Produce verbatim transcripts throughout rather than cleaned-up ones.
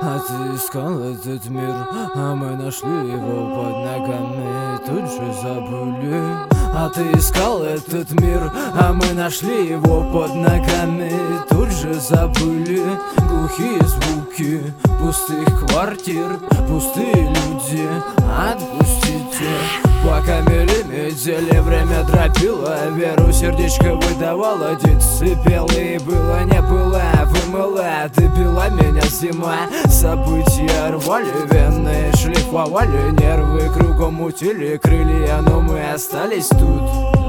А ты искал этот мир, а мы нашли его под ногами, тут же забыли. А ты искал этот мир, а мы нашли его под ногами, тут же забыли. Глухие звуки пустых квартир, пустые люди, отпустите. По камере метели, время дропило, веру сердечко выдавало, дети пела и было, не было, вымыла, ты пила меня зима. События рвали вены, шлифовали нервы, кругом мутили крылья, но мы остались тут.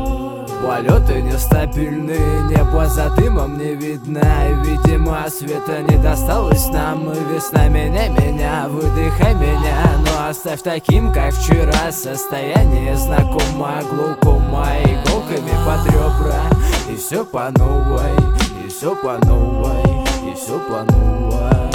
Полеты нестабильны, небо за дымом не видно, видимо, света не досталось нам. Весна меня, меня, выдыхай меня, но оставь таким, как вчера. Состояние знакомо, глукома, иголками под ребра. И все по новой, и все по новой, и все по новой.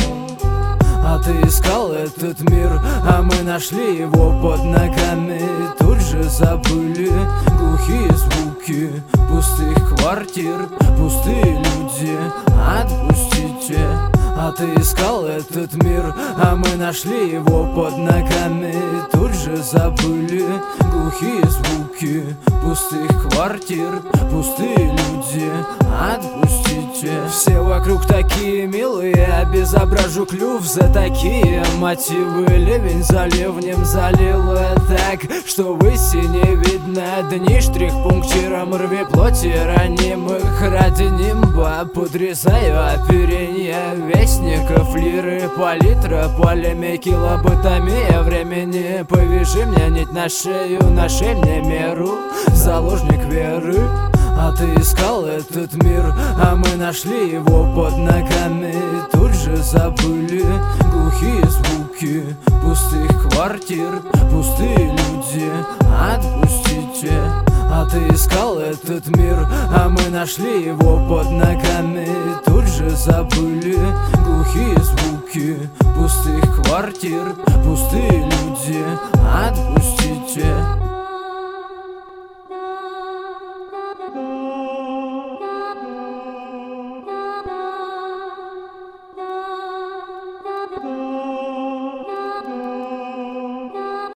А ты искал этот мир, а мы нашли его под ногами, тут же забыли. Глухие звуки пустых квартир, пустые люди, отпустите. А ты искал этот мир, а мы нашли его под ногами, тут же забыли. Глухие звуки пустых квартир, пустые люди, отпустите. Все вокруг такие милые, обезображу клюв за такие мотивы. Ливень за ливнем залило так, что выси не видно. Дни штрих-пунктиром рви плоти ранимых. Ради нимба подрезаю оперенье вестников, лиры, палитра, полемики, лоботомия времени. Повяжи мне нить на шею, нашей мне меру, заложник веры. А ты искал этот мир, а мы нашли его под ногами, тут же забыли. Глухие звуки пустых квартир, пустые люди, отпустите. А ты искал этот мир, а мы нашли его под ногами, тут же забыли. Глухие звуки пустых квартир, пустые люди, отпустите.